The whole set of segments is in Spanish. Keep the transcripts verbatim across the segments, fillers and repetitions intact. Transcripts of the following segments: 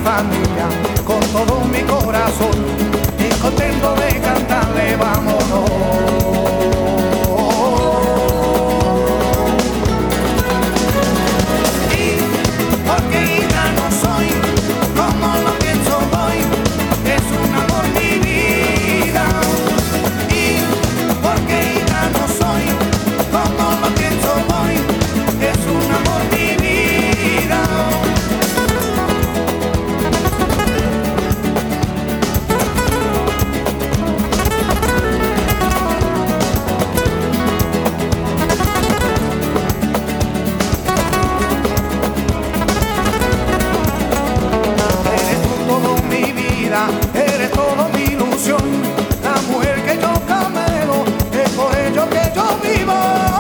familia, con todo mi corazón, y contento de cantarle vámonos. Y porque gitano soy, como lo pienso voy, es un amor mi vida. Y porque gitano soy, como lo pienso voy, es un amor mi vida. Eres todo mi ilusión, la mujer que yo camelo, es por ello que yo vivo.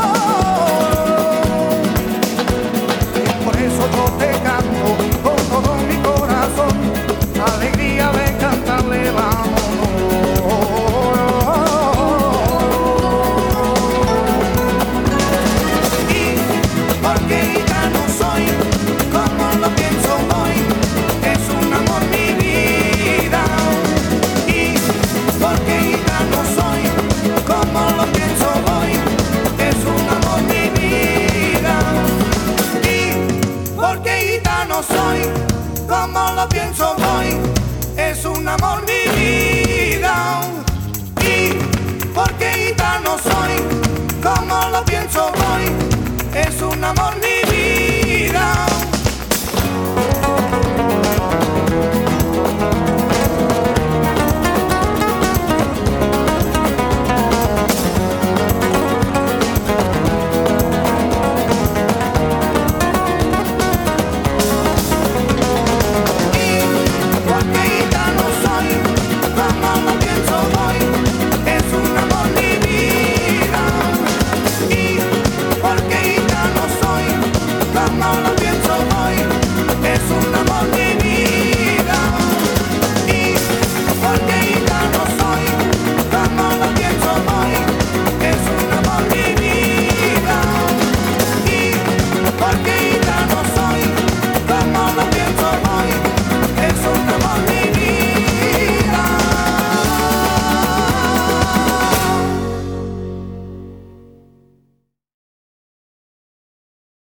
Y por eso yo te canto con todo mi corazón, alegría de cantarle vámonos. Y porque gitano soy, como lo pienso hoy, es un amor mi vida. Porque gitano soy, como lo pienso hoy, es un amor mi vida. Y porque gitano soy, como lo pienso hoy, es un amor mi vida. Y porque gitano soy, como lo pienso hoy, es un amor mi vida.